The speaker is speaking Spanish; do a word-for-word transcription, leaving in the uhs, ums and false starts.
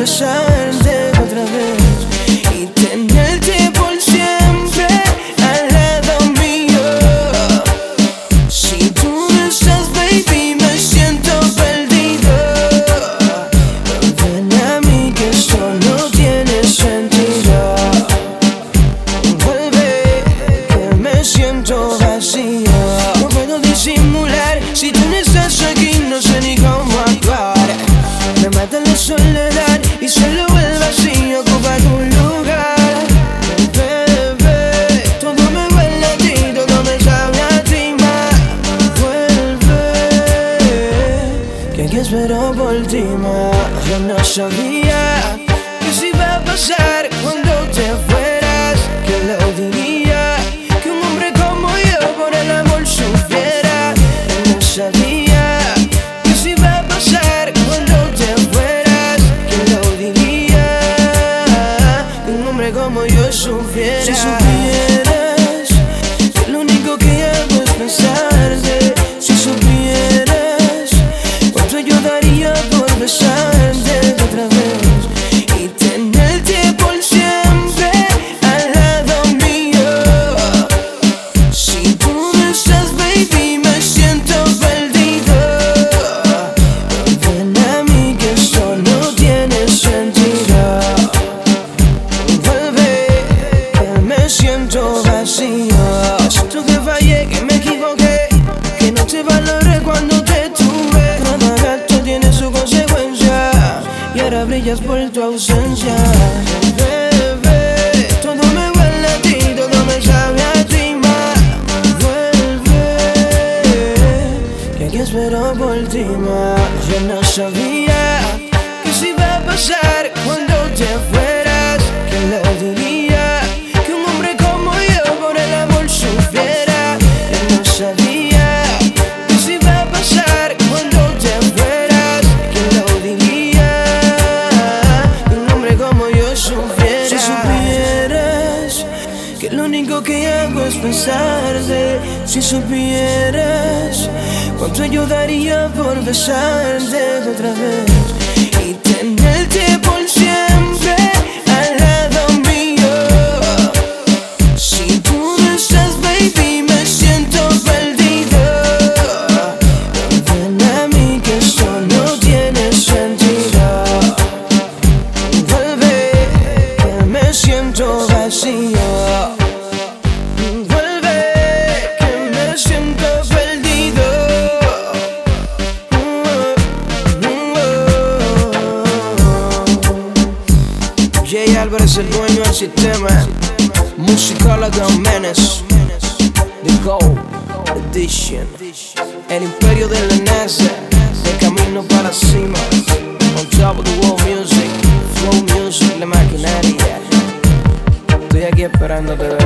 besarte otra vez y tenerte por siempre al lado mío. Si tú no estás, baby, me siento perdido. Ven a mí que eso no tiene sentido. Vuelve, que me siento vacío. No puedo disimular, si tú no estás aquí no sé ni cómo actuar. Me mata la soledad y solo el vacío ocupa tu lugar. Bebé, todo me huele a ti, todo me sabe a ti más. Vuelve, que aquí espero por ti más. Yo no sabía que si iba a pasar cuando te fueras, que lo diría, que un hombre como yo por el amor sufriera. Yo no sabía que si iba a pasar cuando te fueras, que lo diría, que un hombre como yo sufriera. Si supieras que lo único que hago es pensarte, si supieras cuánto yo daría por besarte otra vez y tenerte por siempre al lado mío. Si tú no estás, baby, me siento perdido. Ven a mí que eso no tiene sentido. Vuelve, que me siento vacío. Siento que fallé, que me equivoqué, que no te valoré cuando te tuve. Cada gato tiene su consecuencia y ahora brillas por tu ausencia. Bebé, todo me huele a ti, todo me sabe a ti más. Vuelve, que aquí espero por ti más. Yo no sabía que si iba a pasar cuando te fueras, que lo diría, que un hombre como yo por el amor sufriera. Yo no sabía que si iba a pasar cuando te fueras, que lo diría, que un hombre como yo sufriera. Si supieras que lo único que hago es pensarte, si supieras cuánto yo daría por besarte otra vez y tenerte por siempre al lado mío. Si tú no estás, baby, me siento perdido. Ven a mí que eso no tiene sentido. Vuelve, que me siento vacío. Vuelve, que me siento perdido. Jay Álvarez, el dueño del sistema. Musicólogo Menes, The Gold Edition. El imperio de la NASA, de camino para la cima. On top of the world music, flow music, la maquinaria. Estoy aquí esperándote, bebé.